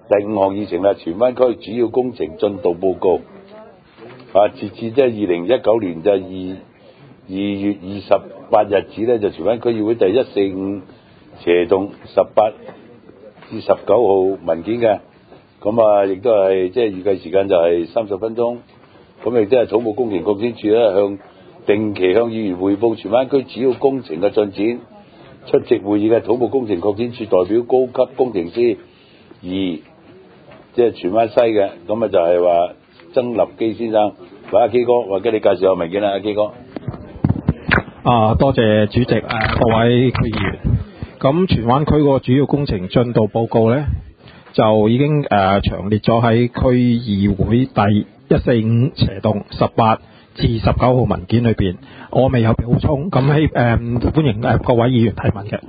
第5項議程啦，荃灣區主要工程進度報告。截至2019年就2月28日止咧，就荃灣區議會第145斜棟18至19號文件嘅，咁亦都係即係預計時間就係30分鐘。咁亦都係土木工程拓展署咧定期向議員匯報荃灣區主要工程嘅進展。出席會議嘅土木工程拓展署代表高級工程師即係荃灣西嘅，咁就係話曾立基先生。阿基哥，或者你介紹下文件啦，阿基哥。 多謝主席，各位區議員。咁荃灣區個主要工程進度報告呢，就已經詳列咗喺區議會第145斜棟18至19號文件裏邊。我未有補充，咁歡迎各位議員提問嘅。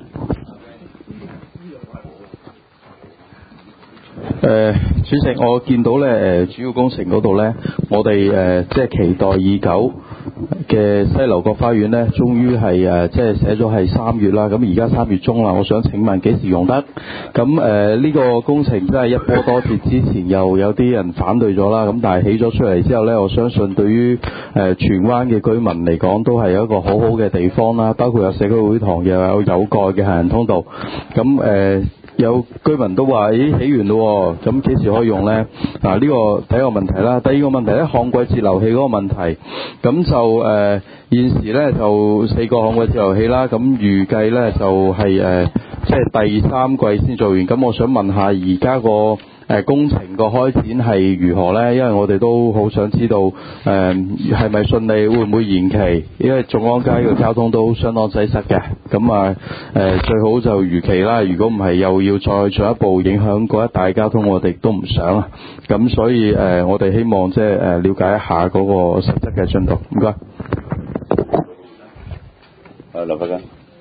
主席，我見到咧主要工程嗰度咧，我哋即係期待已久嘅西樓角花園咧，終於係即係寫咗係3月啦。咁而家3月中啦，我想請問幾時用得？咁呢個工程真係一波多折，之前又有啲人反對咗啦。咁但係起咗出嚟之後咧，我相信對於荃灣嘅居民嚟講都係一個好好嘅地方啦。包括有社區會堂，又有蓋嘅行人通道。咁有居民都話：咦，起完咯，咁幾時可以用呢？呢個第一個問題啦。第二個問題呢，旱季節流器嗰個問題，咁就現時呢，就4個旱季節流器啦。咁預計呢，就係即係第3季先做完。咁我想問下而家個工程個開展係如何呢？因為我哋都好想知道係咪順利，會唔會延期？因為眾安街嘅交通都相當擠塞嘅。咁最好就如期啦。如果唔係又要再進一步影響嗰一帶交通，我哋都唔想啊。咁所以我哋希望即係了解一下嗰個實質嘅進度。唔該。 劉伯根。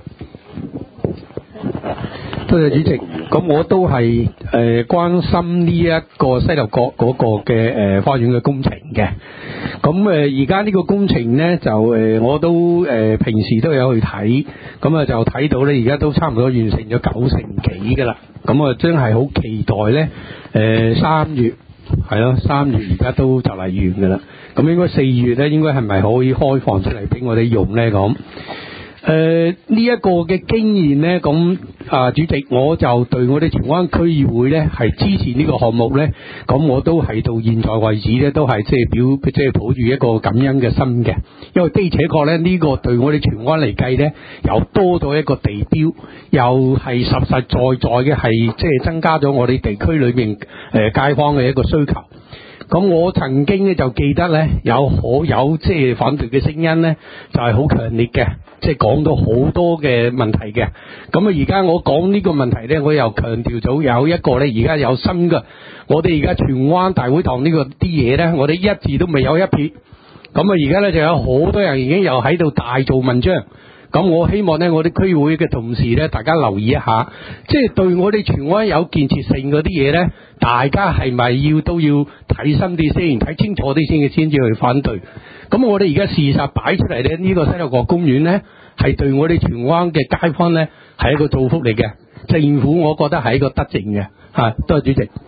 多謝主席。咁我都係關心呢一個西樓角嗰個嘅花園嘅工程嘅。咁而家呢個工程呢，就我都平時都有去睇，咁就睇到呢，而家都差唔多完成咗9成幾噶啦。咁真係好期待呢，3月係咯，3月而家都就嚟完噶啦。咁應該4月呢，應該係咪可以開放出嚟俾我哋用呢？咁呢一個嘅經驗呢，咁主席，我就對我哋荃灣區議會呢係支持呢個項目呢。咁我都係到現在為止呢，都係即係抱住一個感恩嘅心嘅，因為的而且確呢，呢個對我哋荃灣嚟計呢，又多咗一個地標，又係實實在在嘅係即係增加咗我哋地區裏面街坊嘅一個需求。咁我曾經咧就記得咧有即係反對嘅聲音咧，就係好強烈嘅，即係講到好多嘅問題嘅。咁而家我講呢個問題咧，我又強調咗有一個咧，而家有新嘅，我哋而家荃灣大會堂呢個啲嘢咧，我哋一字都未有一撇。咁而家咧就有好多人已經又喺度大做文章。咁我希望呢，我哋區會嘅同事呢，大家留意一下，即係對我哋荃灣有建設性嗰啲嘢呢，大家係咪都要睇深啲先，睇清楚啲先至去反對。咁我哋而家事實擺出嚟呢，呢個西樓角公園呢，係對我哋荃灣嘅街坊呢，係一個造福嚟嘅。政府我覺得係一個德政嘅，多謝主席。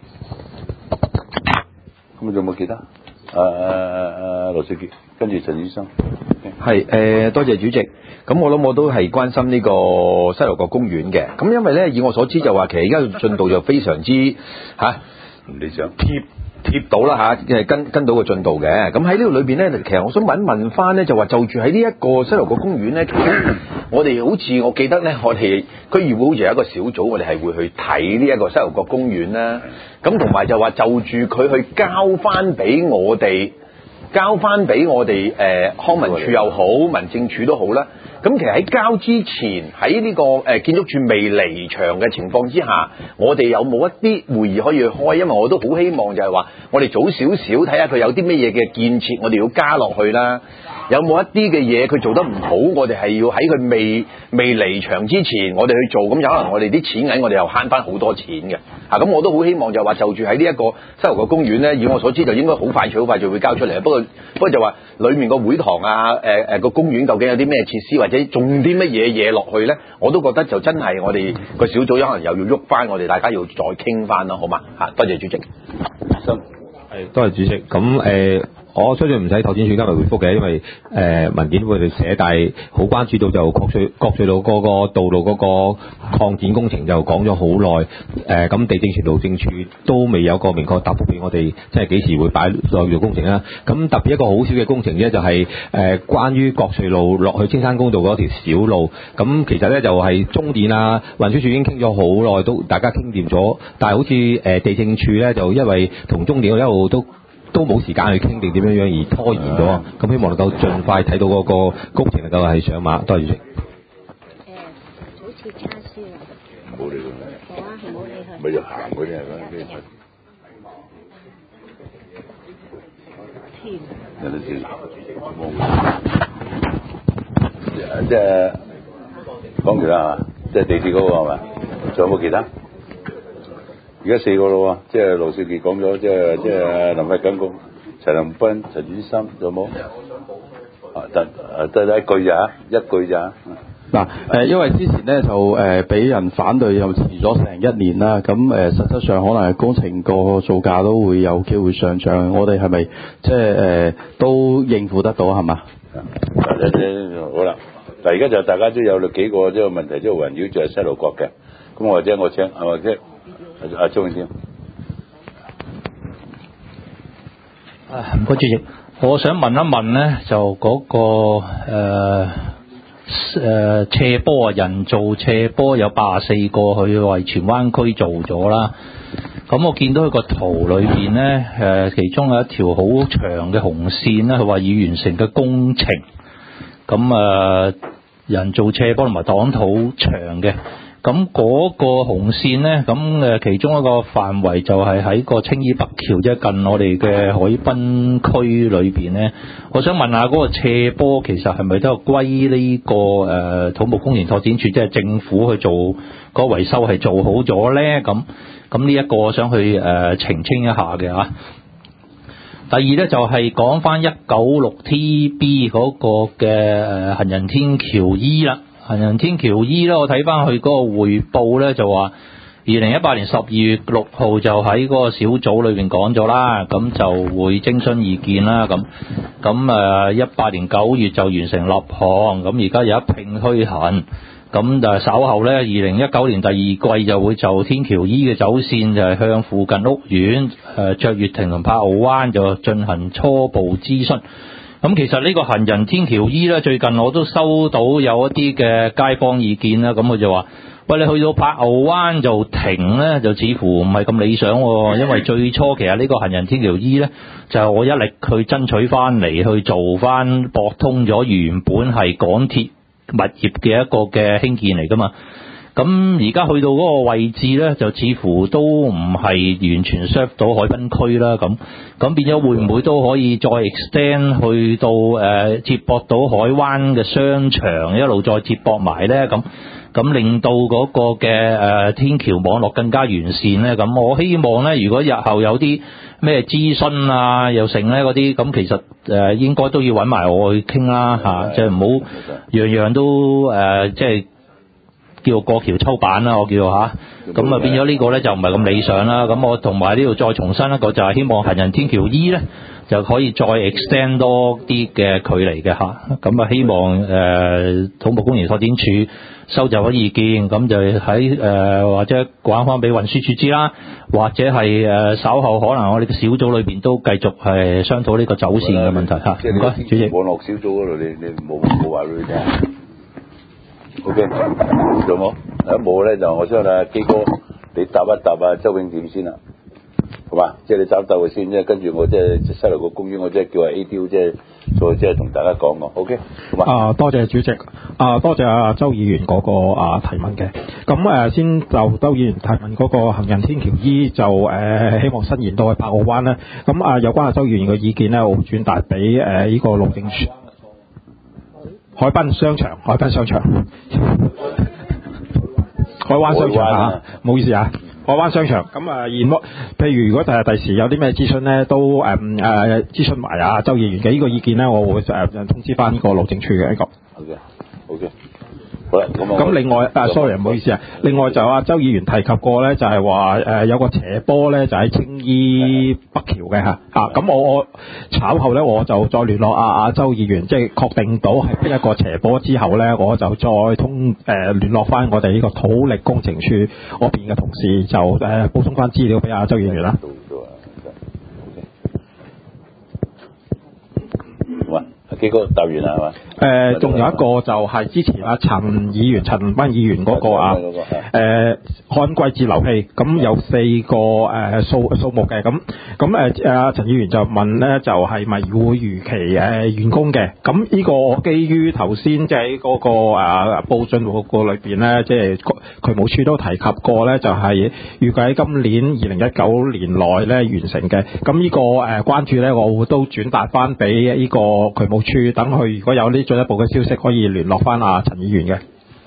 咁仲有冇其他？羅少傑，跟住陳醫生。 係多謝主席。咁我諗我都係關心呢個西樓角公園嘅。咁因為咧，以我所知就話其實而家進度就非常之理想貼到啦跟到個進度嘅。咁喺呢度裏邊咧，其實我想問翻咧，就話就住喺呢一個西樓角公園咧，其實我哋好似我記得咧，我哋區議會好似有一個小組，我哋係會去睇呢一個西樓角公園啦。咁同埋就話就住佢去交翻俾我哋康文署又好，民政處都好啦。咁其實喺交之前，喺呢個建築署未離場嘅情況之下，我哋有冇一啲會議可以去開？因為我都好希望就係話，我哋早少少睇下佢有啲乜嘢嘅建設，我哋要加落去啦。有冇一啲嘅嘢佢做得唔好，我哋係要喺佢未離場之前，我哋去做。咁有可能我哋啲錢銀，我哋又慳翻好多錢嘅。咁我都好希望就話就住喺呢一個西樓角公園咧，以我所知就應該好快就會交出嚟。不過就話裡面個會堂個公園究竟有啲咩設施，或或者種啲乜嘢落去咧，我都覺得就真係我哋個小組可能又要喐翻，我哋大家要再傾翻咯，好嘛？多謝主席。 多謝主席。咁我相信唔使拓展處今日回覆嘅，因為文件會寫，但係好關注到就國隧道嗰個道路嗰個擴展工程就講咗好耐。咁地政署、路政署都未有個明確答覆俾我哋，即係幾時會擺落去做工程啦。咁特別一個好少嘅工程啫，就係關於國隧路落去青山公道嗰條小路。咁其實咧就係中電啊、運輸署已經傾咗好耐，都大家傾掂咗，但係好似地政署咧就因為同中電一路都冇時間去傾定點樣而拖延咗，咁希望能夠盡快睇到嗰個工程能夠係上馬。多謝主席。 好似叉燒啊！ 唔好理佢。 好啊，唔好理佢。 咪就行嗰啲係咩？ 甜。 人都知。即係講完啦，即係地鐵嗰個係咪？仲有冇其他？而家4個咯喎，即係盧少傑講咗，即係林偉強講，陳恒鑌、陳婉心，仲有冇？得一句咋？ 嗱，因為之前咧就俾人反對又遲咗成1年啦，咁實質上可能工程個造價都會有機會上漲，我哋係咪即係都應付得到係嘛？ 好啦，嗱而家就大家都有幾個即係問題，即係圍繞住係西路角嘅，咁或者我請或者阿鍾永添。 唔該主席，我想問一問咧，就嗰個斜坡啊，人造斜坡有84個去為荃灣區做咗啦。咁我見到佢個圖裏邊咧，其中有一條好長嘅紅線咧，佢話已完成嘅工程。咁人造斜坡同埋擋土牆嘅。咁嗰個紅線咧，咁其中一個範圍就係喺個青衣北橋，即係近我哋嘅海濱區裏邊咧。我想問下嗰個斜坡其實係咪都係歸呢個土木工程拓展署，即係政府去做嗰個維修係做好咗咧？咁呢一個我想去澄清一下嘅嚇。第二咧就係講翻196 TB 嗰個嘅行人天橋 E 啦。行人天橋 E 咧，我睇翻佢嗰個匯報咧，就話2018年12月6號就喺嗰個小組裏邊講咗啦，咁就會徵詢意見啦，咁18年9月就完成立項，咁而家有一併推行，咁就稍後咧2019年第2季就會就天橋 E 嘅走線就係向附近屋苑卓悅庭同柏傲灣就進行初步諮詢。咁其實呢個行人天橋 E 咧，最近我都收到有一啲嘅街坊意見啦，咁佢就話：喂，你去到柏傲灣就停咧，就似乎唔係咁理想喎，因為最初其實呢個行人天橋 E 咧，就係我一力去爭取翻嚟去做翻駁通咗原本係港鐵物業嘅一個嘅興建嚟噶嘛。咁而家去到嗰個位置咧，就似乎都唔係完全 serve 到海濱區啦。咁變咗會唔會都可以再 extend 去到接駁到海灣嘅商場，一路再接駁埋咧？咁令到嗰個嘅天橋網絡更加完善咧？咁我希望咧，如果日後有啲咩諮詢啊，又成咧嗰啲，咁其實應該都要揾埋我去傾啦嚇，即係唔好樣樣都即係。叫過橋抽板啦，我叫嚇，咁啊變咗呢個咧就唔係咁理想啦。咁我同埋呢度再重申一個，就係希望行人天橋 E 咧就可以再 extend 多啲嘅距離嘅嚇。咁啊希望土木工程拓展署收集咗意見，咁就喺或者講翻俾運輸署知啦，或者係稍後可能我哋嘅小組裏邊都繼續係商討呢個走線嘅問題嚇。唔該，主席。 網絡小組嗰度你冇話俾佢聽。OK， 仲冇？冇咧就我相信基哥你答一答周永點先啦，好嘛？即係你答一答佢先，即係跟住我即係西樓角公園，我即係叫阿 AD 即係再即係同大家講個 OK， 好嘛？ 多謝主席，多謝阿周議員嗰個提問嘅。咁先就周議員提問嗰個行人天橋 E 就希望伸延到去柏傲灣咧。咁有關阿周議員嘅意見咧，我會轉達俾呢個路政署。海濱商場，海灣商場嚇，唔好意思啊，海灣商場。咁譬如如果第時有啲咩諮詢咧，都諮詢埋周議員嘅呢個意見咧，我會通知翻呢個路政署嘅呢個。好嘅。 OK。好啦， 咁另外sorry 唔好意思啊，另外就周議員提及過咧，就係話有個斜坡咧，就喺青衣北橋嘅嚇咁我稍後咧我就再聯絡周議員，即係確定到係邊一個斜坡之後咧，我就再聯絡翻我哋呢個土力工程處嗰邊嘅同事，就補充翻資料俾周議員啦。 基哥答完啦係嘛？ 仲有一個就係之前陳文議員嗰個旱季截流器，咁有4個數目嘅，咁陳議員就問咧，就係咪會如期完工嘅？咁呢個基於頭先即係嗰個報進報告裏邊咧，即係渠務署都提及過咧，就係預計喺今年2019年內咧完成嘅。咁呢個關注咧，我會都轉達翻俾呢個渠務署，等佢如果有啲進一步嘅消息，可以聯絡翻陳議員嘅。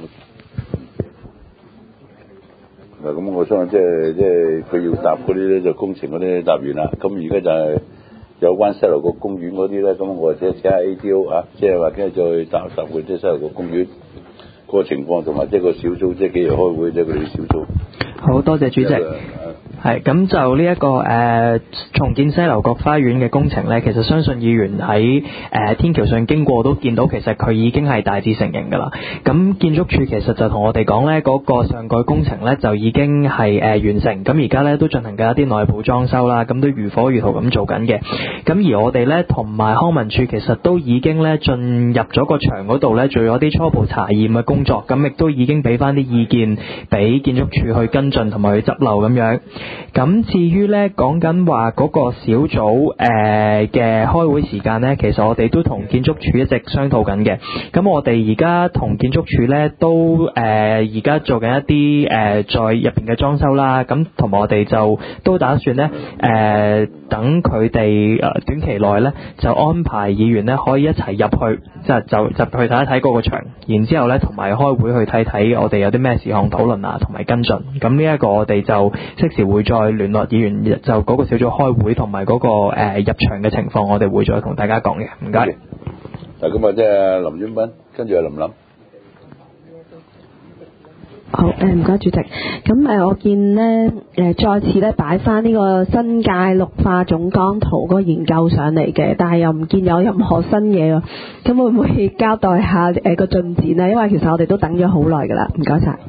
嗱，咁我相信即係佢要答嗰啲咧，就工程嗰啲答完啦。咁而家就係有關西樓角公園嗰啲咧，咁我或者請下 ADO 即係或者再答佢即係西樓角公園嗰個情況，同埋即係個小組即係幾日開會，即係佢哋小組。 好多謝主席。係咁就呢一個重建西樓角花園嘅工程咧，其實相信議員喺天橋上經過都見到，其實佢已經係大致成型㗎啦。咁建築署其實就同我哋講咧，嗰個上蓋工程咧就已經係完成，咁而家咧都進行緊一啲內部裝修啦，咁都如火如荼咁做緊嘅。咁而我哋咧同埋康文署其實都已經咧進入咗個場嗰度咧，做咗啲初步查驗嘅工作，咁亦都已經俾翻啲意見俾建築署去跟進同埋去執漏咁樣。咁至於咧講緊話嗰個小組嘅開會時間咧，其實我哋都同建築署一直商討緊嘅。咁我哋而家同建築署咧都而家做緊一啲在入邊嘅裝修啦。咁同埋我哋就都打算咧等佢哋短期內咧就安排議員咧可以一齊入去，就去睇一睇嗰個場，然之後咧同埋開會去睇睇我哋有啲咩事項討論啊，同埋跟進。咁呢一個我哋就即時會再聯絡議員，就嗰個小組開會同埋嗰個入場嘅情況，我哋會再同大家講嘅。唔該。 嗱，咁啊，即係林婉斌，跟住係林琳。 好，唔該主席。咁我見咧再次咧擺翻呢個新界綠化總綱圖嗰個研究上嚟嘅，但係又唔見有任何新嘢喎。咁會唔會交代下個進展咧？因為其實我哋都等咗好耐㗎啦。唔該晒。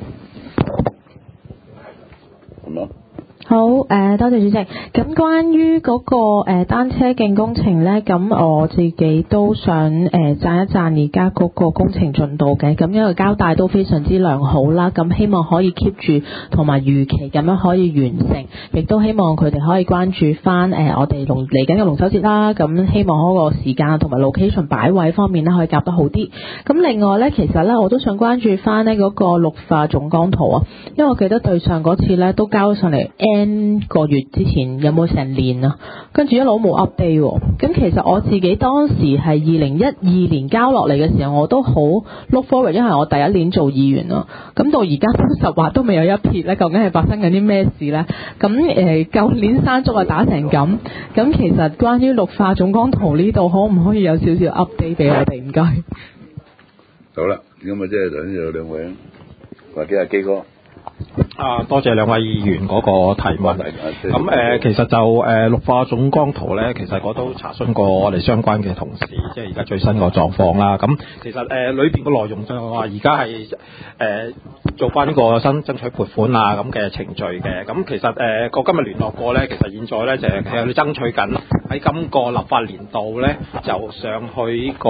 好，多謝主席。咁關於嗰個單車徑工程呢，咁我自己都想讚一讚而家嗰個工程進度嘅。咁因為交代都非常之良好啦，咁希望可以 keep 住同埋預期咁樣可以完成，亦都希望佢哋可以關注翻我哋嚟緊嘅龍舟節啦。咁希望嗰個時間同埋 location 擺位方面呢可以夾得好啲。咁另外呢，其實呢我都想關注翻呢嗰個綠化總綱圖啊，因為我記得對上嗰次呢都交咗上嚟個月之前有冇成年啊？跟住一路冇 update 喎。咁其實我自己當時係2012年交落嚟嘅時候，我都好 look forward，因為我第一年做議員咯。咁到而家都實話都未有一撇咧，究竟係發生緊啲咩事咧？咁舊年山竹啊打成咁，咁其實關於綠化總綱圖呢度，可唔可以有少少 update 俾我哋？唔該。 好啦，咁啊，即係頭先有兩位，或者係基哥。 多謝兩位議員嗰個提問。咁其實就綠化總綱圖咧，其實我都查詢過我哋相關嘅同事，即係而家最新個狀況啦。咁其實裏邊個內容就係話，而家係做翻呢個爭取撥款啊咁嘅程序嘅。咁其實我今日聯絡過咧，其實現在咧就係佢哋爭取緊喺今個立法年度咧，就上去呢個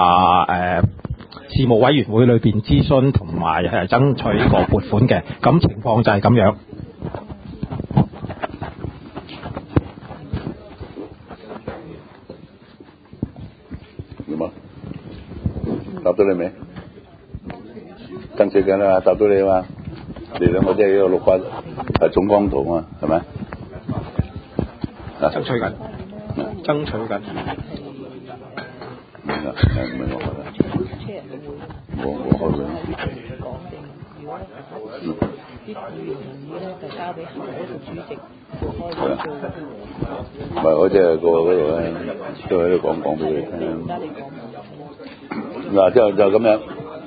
事務委員會裏邊諮詢同埋爭取呢個撥款嘅，咁情況就係咁樣。 點啊？答到你未？爭取緊啦，答到你嘛？你兩個即係呢個綠化總綱圖嘛，係咪？ 爭取緊。 明啦，唔明我覺得。我開會。 啲議員同意咧，就交俾下一個主席開會做。 唔係，我即係過嗰度咧，都喺度講俾佢聽。嗱，就咁樣。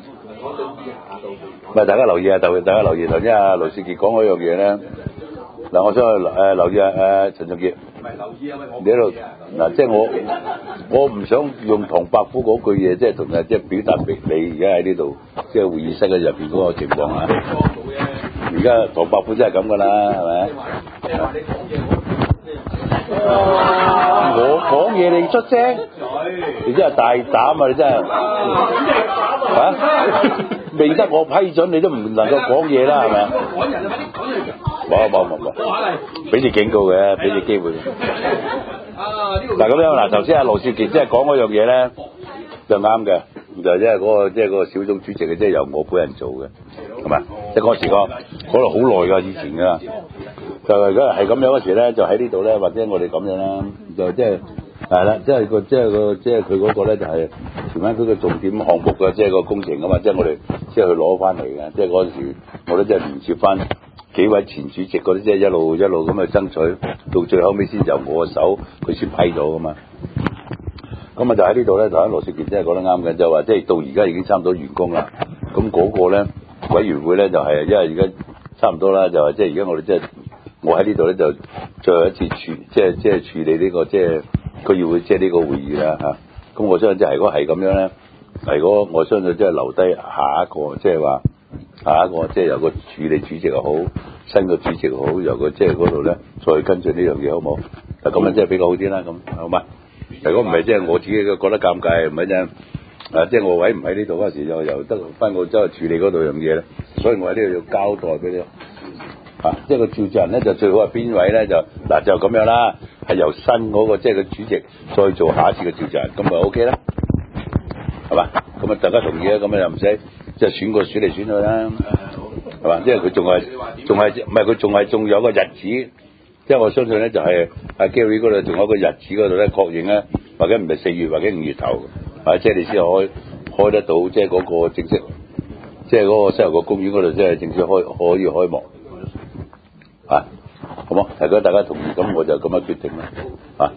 大家留意啊！大家留意頭先阿盧少傑講嗰樣嘢咧。嗱，我想留意陳仲傑。唔係留意啊！你喺度嗱，即係我唔想用唐伯虎嗰句嘢，即係同即係表達俾你而家喺呢度，即係會議室嘅入邊嗰個情況啊。而家唐伯虎真係咁噶啦，係咪？即係話你講嘢，我講嘢你出聲，你真係大膽啊！你真係嚇，未得我批准，你都唔能夠講嘢啦，係咪？講人啊！快啲講嘢！冇，俾你警告嘅，俾你機會。嗱咁樣嗱，頭先阿盧少傑即係講嗰樣嘢咧，就啱嘅，就即係嗰個小組主席嘅，即係由我本人做嘅，係咪？即係嗰時講度好耐㗎，以前㗎，就係咁樣嗰時咧，就喺呢度咧，或者我哋咁樣啦，就即係係啦，即係佢嗰個咧就係荃灣區嘅重點項目嘅，即係個工程啊嘛，即係我哋即係去攞翻嚟嘅，即係嗰陣時我咧即係連接翻幾位前主席嗰啲，即係一路咁去爭取，到最後尾先由我嘅手，佢先批咗噶嘛。咁啊就喺呢度咧，就喺羅少傑真係講得啱嘅，就話即係到而家已經差唔多完工啦。咁嗰個咧委員會咧就係因為而家差唔多啦，就係即係而家我哋即係我喺呢度咧就最後一次即係處理呢個即係區議會即係呢個會議啦嚇。咁我相信即係如果係咁樣咧，如果我相信即係留低下一個即係話。下一個即係有個處理主席又好，新嘅主席又好，由個即係嗰度咧再跟進呢樣嘢好冇？咁樣即係比較好啲啦，咁好嘛？如果唔係即係我自己覺得尷尬，唔係啫。即係我位唔喺呢度嗰時，就由得翻我走去處理嗰度樣嘢咧，所以我喺呢度要交代俾你。即係個召集人咧就最好係邊位咧就咁樣啦，係由新嗰個即係個主席再做下一次嘅召集人，咁咪 OK 啦，係嘛？咁啊大家同意啊，咁啊又唔使。即係選嚟選去啦，係嘛？因為佢仲有個日子，即係我相信咧就係阿 Gary 嗰度仲有一個日子嗰度咧確認咧，或者唔係4月或者5月頭，即係你先開得到，即係嗰個正式，即係嗰個西遊個公園嗰度即係正式可以開幕，好冇？如果大家同意，咁我就咁樣決定啦，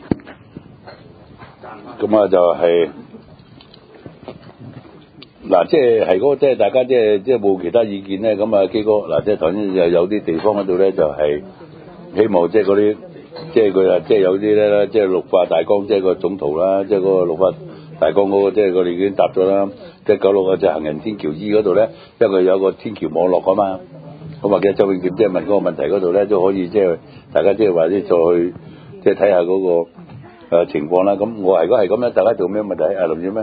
咁啊就係。嗱，即係嗰個，即係大家即係冇其他意見咧，咁啊基哥，嗱，即係頭先有啲地方嗰度咧，就係希望即係嗰啲，即係佢啊，即係有啲咧，即係綠化大綱，即係個總圖啦，即係嗰個綠化大綱嗰個，即係佢哋已經答咗啦，即係96個就行人天橋 E 嗰度咧，因為佢有個天橋網絡啊嘛，咁或者周永傑即係問嗰個問題嗰度咧，都可以即係大家即係話啲再去即係睇下嗰個情況啦。咁我如果係咁樣，大家做咩問題？林宇咩？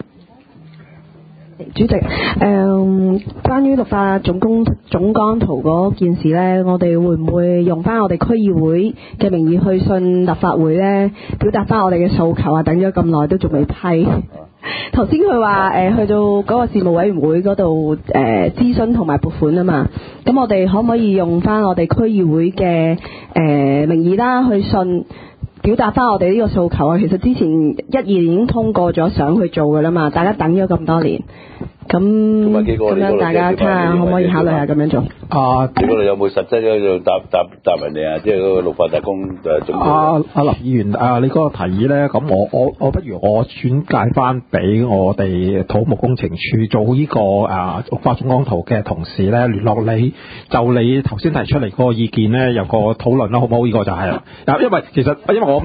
主席，關於綠化總綱圖嗰件事呢，我哋會唔會用翻我哋區議會嘅名義去信立法會呢？表達翻我哋嘅訴求啊？等咗咁耐都仲未批。頭先佢話去到嗰個事務委員會嗰度諮詢同埋撥款啊嘛，咁我哋可唔可以用翻我哋區議會嘅名義啦去信？表達翻我哋呢個訴求啊！其實之前12年已經通過咗，想去做㗎啦嘛，大家等咗咁多年，咁樣大家睇下可唔可以考慮下咁樣做？ 你嗰度有冇實質喺度答人哋啊？即係嗰個綠化特工總阿林議員你嗰個提議咧，咁我不如我轉介翻俾我哋土木工程處做呢個綠化總綱圖嘅同事咧聯絡你，就你頭先提出嚟嗰個意見咧有個討論啦，好唔好？呢個就係啦。因為我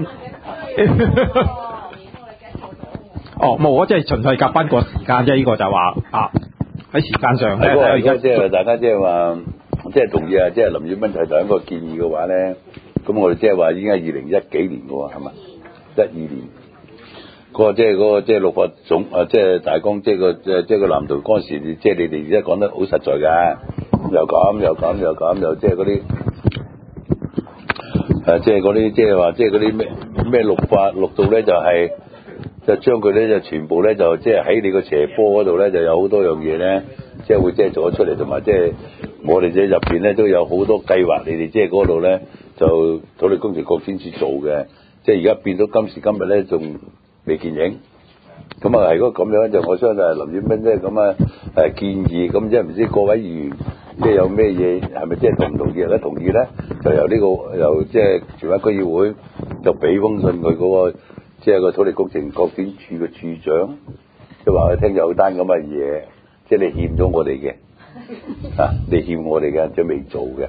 冇，我即係純粹夾翻個時間啫。呢個就話喺時間上咧， 而家即係大家即係話，即係同意啊！即係林宇斌提出一個建議嘅話咧，咁我哋即係話已經係2010幾年嘅喎，係嘛？12年嗰個即係綠化總即係大綱，即係個藍圖嗰陣時，即係你哋而家講得好實在㗎，又即係嗰啲即係嗰啲即係話即係嗰啲咩綠化綠道咧，就將佢咧就全部咧就即係喺你個斜坡嗰度咧就有好多樣嘢咧，即係會即係做咗出嚟，同埋即係我哋即係入邊咧都有好多計劃，你哋即係嗰度咧就土力工程局先至做嘅，即係而家變到今時今日咧仲未見影。咁啊，如果咁樣就我相信林宇斌咧咁建議，咁即係唔知各位議員即係有咩嘢係咪即係同唔同意？如果同意咧，就由即係荃灣區議會就俾封信佢嗰個。即係個土力工程擴展處嘅處長，即係話佢聽有單咁嘅嘢，即係你欠咗我哋嘅， 你欠我哋嘅，即係未做嘅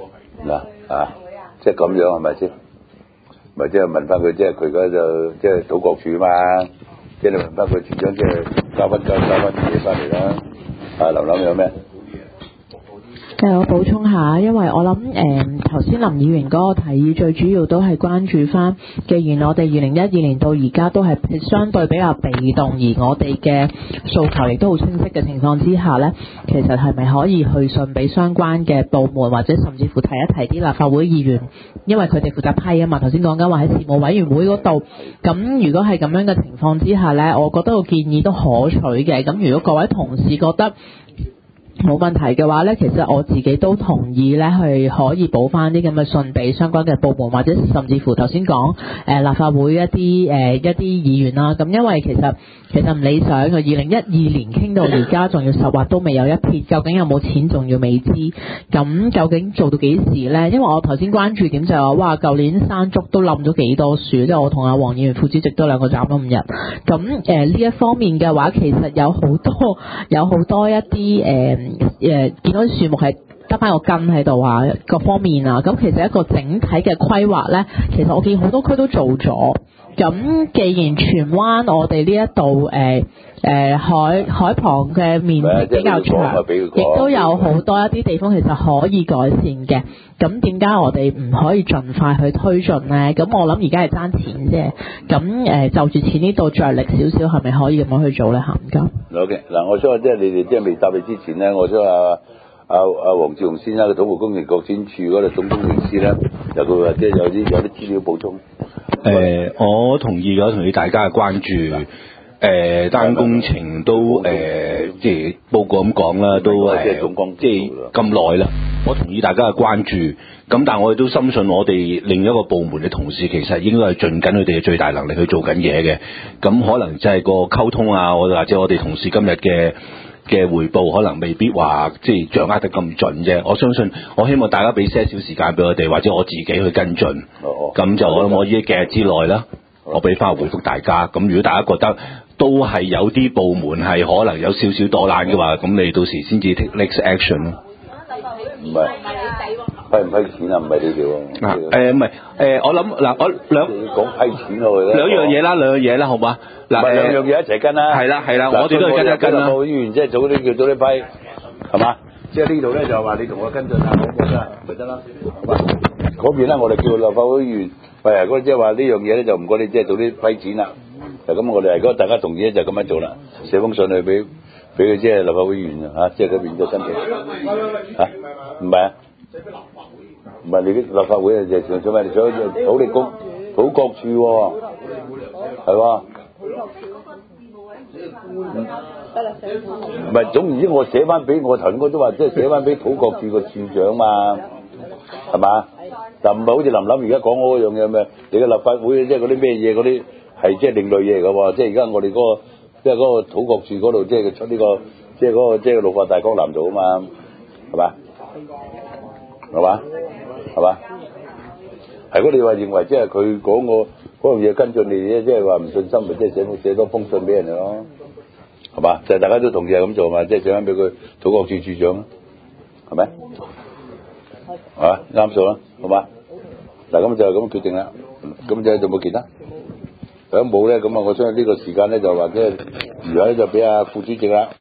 即係咁樣係咪先？咪即係問翻佢，即係佢嗰就即係土國處嘛，即係你問翻佢處長，即係交翻嘢翻嚟啦。林林有咩？ 我補充下，因為我諗頭先林議員嗰個提議最主要都係關注翻，既然我哋2012年到而家都係相對比較被動，而我哋嘅訴求亦都好清晰嘅情況之下呢，其實係咪可以去信俾相關嘅部門，或者甚至乎提一提啲立法會議員，因為佢哋負責批啊嘛。頭先講緊話喺事務委員會嗰度，咁如果係咁樣嘅情況之下呢，我覺得個建議都可取嘅。咁如果各位同事覺得冇問題嘅話呢，其實我自己都同意呢，係可以補翻啲咁嘅信俾相關嘅部門，或者甚至乎頭先講立法會一啲議員啦。咁因為其實唔理想嘅，2012年傾到而家仲要實話都未有一撇，究竟有冇錢仲要未知。咁究竟做到幾時呢？因為我頭先關注點就係話，哇，舊年山竹都冧咗幾多樹，即係我同阿黃議員副主席都兩個斬咗5日。咁呢一方面嘅話，其實有好多一啲見到啲樹木係得翻個根喺度啊，各方面啊，咁其實一個整體嘅規劃呢，其實我見好多區都做咗。咁既然荃灣我哋呢一度海旁嘅面積比較長，亦都有好多一啲地方其實可以改善嘅，咁點解我哋唔可以盡快去推進呢？咁我諗而家係爭錢啫，咁就住錢呢度着力少少，係咪可以咁樣去做呢？唔該。 OK， 嗱，我想即係你哋即係未答你之前呢，我想黃志雄先生嘅土木工程拓展處嗰度總工程師咧，有佢話即係有啲資料補充。 我同意嘅，同意大家嘅關注。單工程都即係報告咁講啦，都即係咁耐啦。我同意大家嘅關注，咁但係我哋都深信我哋另一個部門嘅同事其實應該係盡緊佢哋嘅最大能力去做緊嘢嘅。咁可能就係個溝通啊，或者我哋同事今日嘅彙報可能未必話即係掌握得咁準啫。我相信，我希望大家俾些少時間俾我哋，或者我自己去跟進。咁就我呢幾日之內啦，我俾翻回覆大家。咁如果大家覺得都係有啲部門係可能有少少躲懶嘅話，咁你到時先至 take next action 咯。 唔係批唔批錢啊？唔係你哋喎。 唔係我諗嗱，我講批錢落去兩樣嘢啦，好嘛？嗱， 兩樣嘢一齊跟啦。 係啦，我哋都係跟一跟啦。 議員即係早啲叫早啲批，係嘛？即係呢度咧就話你同我跟進啊，咪得啦。嗰邊咧我哋叫立法會議員，喂，即係話呢樣嘢咧就唔該你即係早啲批錢啦。就咁我哋如果大家同意咧就咁樣做啦，寫封信去俾佢即係立法會議員即係嗰邊嘅申請唔係啊？唔係你啲立法會啊，就想咩？你想土力工土國處喎，係喎。唔係，總言之我寫翻俾我頭先我都話，即係寫翻俾土國處個處長嘛，係嘛？就唔係好似林林而家講嗰樣嘢咩？你嘅立法會即係嗰啲咩嘢嗰啲。係即係另類嘢嚟㗎喎，即係而家我哋嗰個即係嗰個土國處嗰度，即係出呢個即係嗰個即係綠化大綱藍圖啊嘛，係嘛？係如果你話認為即係佢講嗰樣嘢跟進你哋即係話唔信心，咪即係寫多封信俾人哋咯，係嘛？就係大家都同意係咁做嘛，即係寫翻俾佢土國處處長，係咪？啱數啦，好嘛？嗱咁就咁決定啦，咁就仲冇其他？如果冇咧，咁我相信呢個時間咧就或者餘下咧就俾阿副主席啦。